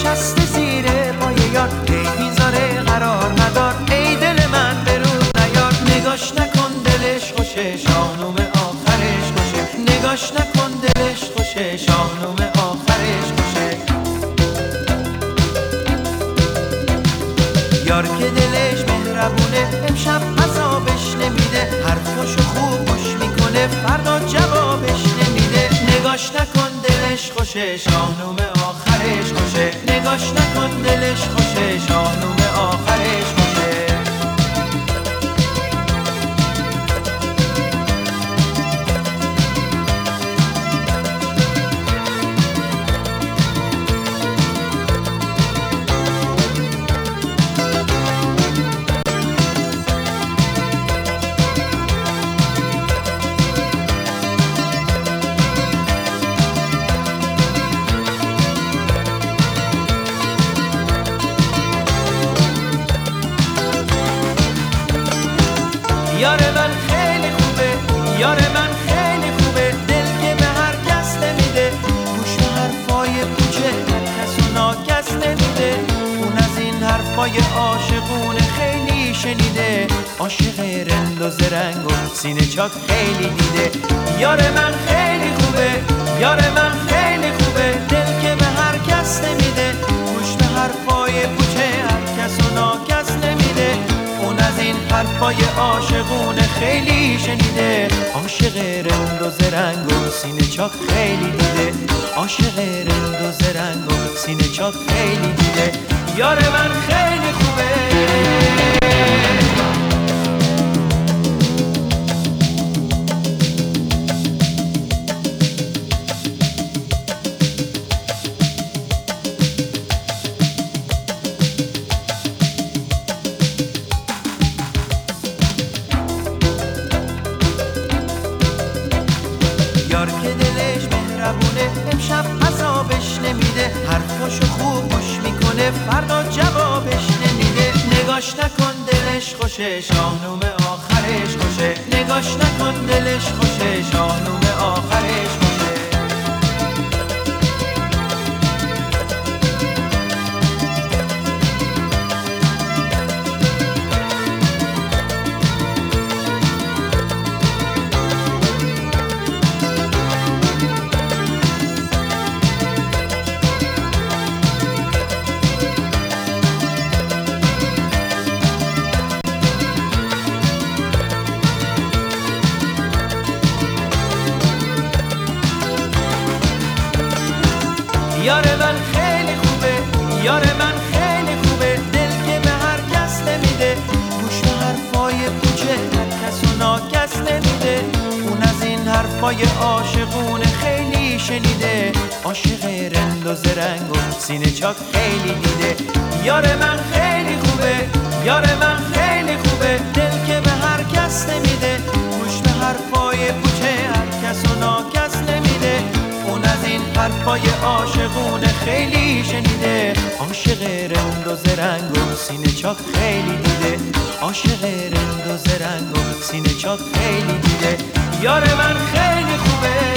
نشسته زیر پای یار هی میذاره قرار ندار ای دل من به رو نیار نگاش نکن دلش خوشه شاهنامه آخرش خوشه نگاش نکن دلش خوشه شاهنامه آخرش خوشه یار که دلش مهربونه امشب عذابش نمیده حرفاشو خوب گوش میکنه فردا جوابش نمیده نگاش نکن دلش خوشه شاهنامه آخرش خوشه نگاش نکن دلش خوشه شاهنامه آخرش خوشه یار من خیلی خوبه یار من خیلی خوبه دل که به هر کس نمیده گوش به حرفای کوچه هر کس و ناکس نمیده اون از این حرفای عاشقونه خیلی شنیده عاشق رند و زرنگ و سینه چاک خیلی دیده یار من خیلی خوبه یار من خیلی خوبه دل که به هر کس نمیده گوش به حرفای کوچه هر کس و ناکس نمیده اون از این حرفای عاشقونه خیلی شنیده عاشق رند و زرنگ و سینه چاک خیلی دیده عاشق رند و زرنگ و سینه چاک خیلی دیده یار من خیلی خوبه یار که دلش مهربونه امشب عذابش نمیده حرفاشو خوب گوش میکنه فردا جوابش نمیده نگاش نکن دلش خوشه شاهنامه آخرش خوشه نگاش نکن دلش خوشه شاهنامه آخرش خوشه یار من خیلی خوبه یار من خیلی خوبه دل که به هر کس نمیده گوش به حرفای کوچه هر کس و ناکس نمیده اون از این حرفای عاشقونه خیلی شنیده عاشق رند و زرنگ و سینه چاک خیلی دیده یار من خیلی خوبه یار من خیلی خوبه دل که به هر کس نمیده گوش به حرفای کوچه هر کس و ناکس نمیده اون از این حرفای عاشقونه خیلی شنیده عاشق رند و زرنگ و سینه چاک خیلی دیده عاشق رند و زرنگ و سینه چاک خیلی دیده یار من خیلی خوبه